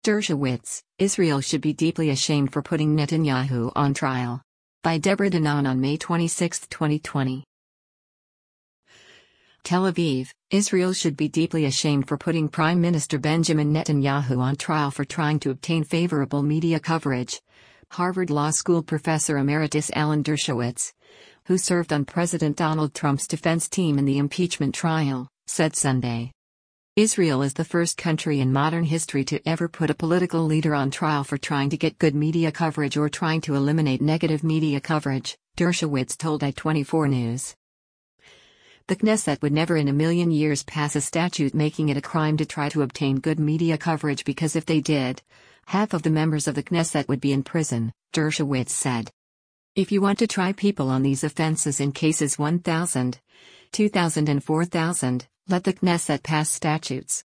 Dershowitz, Israel should be deeply ashamed for putting Netanyahu on trial. By Deborah Danon on May 26, 2020. Tel Aviv, Israel should be deeply ashamed for putting Prime Minister Benjamin Netanyahu on trial for trying to obtain favorable media coverage. Harvard Law School professor emeritus Alan Dershowitz, who served on President Donald Trump's defense team in the impeachment trial, said Sunday. Israel is the first country in modern history to ever put a political leader on trial for trying to get good media coverage or trying to eliminate negative media coverage, Dershowitz told I-24 News. The Knesset would never in a million years pass a statute making it a crime to try to obtain good media coverage because if they did, half of the members of the Knesset would be in prison, Dershowitz said. If you want to try people on these offenses in cases 1,000, 2,000 and 4,000, let the Knesset pass statutes.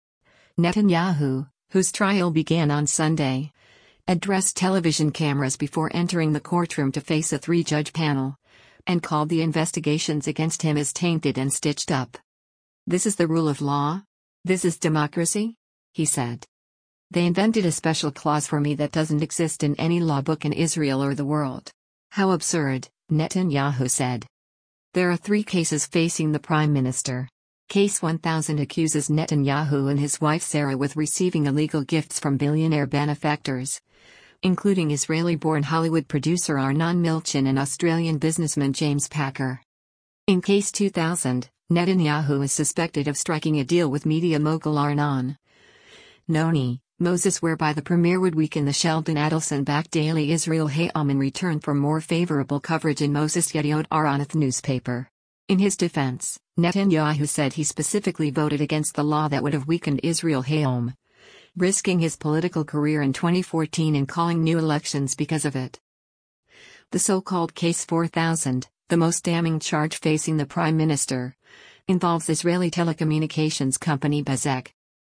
Netanyahu, whose trial began on Sunday, addressed television cameras before entering the courtroom to face a three-judge panel, and called the investigations against him as tainted and stitched up. This is the rule of law? This is democracy? He said. They invented a special clause for me that doesn't exist in any law book in Israel or the world. How absurd, Netanyahu said. There are 3 cases facing the prime minister. Case 1000 accuses Netanyahu and his wife Sarah with receiving illegal gifts from billionaire benefactors, including Israeli-born Hollywood producer Arnon Milchan and Australian businessman James Packer. In Case 2000, Netanyahu is suspected of striking a deal with media mogul Arnon Noni Moses whereby the premier would weaken the Sheldon Adelson-backed daily Israel Hayom in return for more favorable coverage in Moses Yediot Aharonoth newspaper. In his defense, Netanyahu said he specifically voted against the law that would have weakened Israel Hayom, risking his political career in 2014 and calling new elections because of it. The so-called Case 4000, the most damning charge facing the prime minister, involves Israeli telecommunications company Bezeq.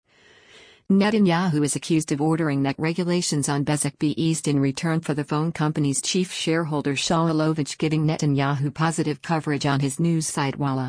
Netanyahu is accused of ordering that regulations on Bezeq be eased in return for the phone company's chief shareholder Shaul Alovich giving Netanyahu positive coverage on his news site Walla.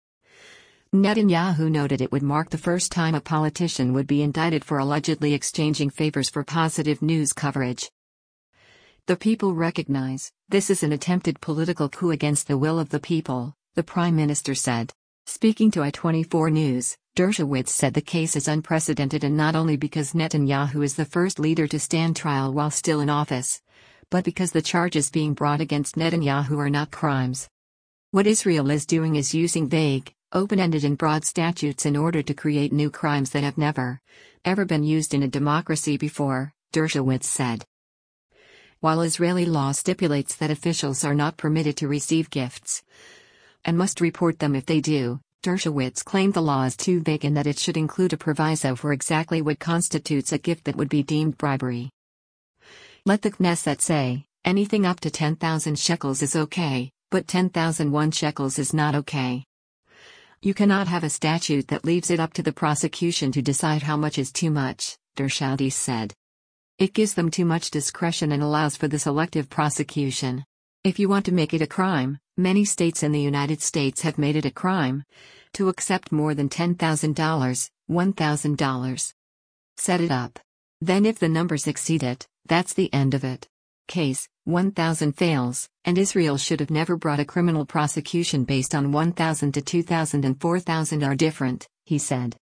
Netanyahu noted it would mark the first time a politician would be indicted for allegedly exchanging favors for positive news coverage. The people recognize, this is an attempted political coup against the will of the people, the prime minister said. Speaking to I-24 News, Dershowitz said the case is unprecedented and not only because Netanyahu is the first leader to stand trial while still in office, but because the charges being brought against Netanyahu are not crimes. What Israel is doing is using vague, open-ended and broad statutes in order to create new crimes that have never, ever been used in a democracy before, Dershowitz said. While Israeli law stipulates that officials are not permitted to receive gifts, and must report them if they do, Dershowitz claimed the law is too vague and that it should include a proviso for exactly what constitutes a gift that would be deemed bribery. Let the Knesset say, anything up to 10,000 shekels is okay, but 10,001 shekels is not okay. You cannot have a statute that leaves it up to the prosecution to decide how much is too much, Dershowitz said. It gives them too much discretion and allows for the selective prosecution. If you want to make it a crime, many states in the United States have made it a crime to accept more than $10,000, $1,000. Set it up. Then if the numbers exceed it, that's the end of it. Case 1000 fails, and Israel should have never brought a criminal prosecution based on 1000 to 2000 and 4000 are different, he said.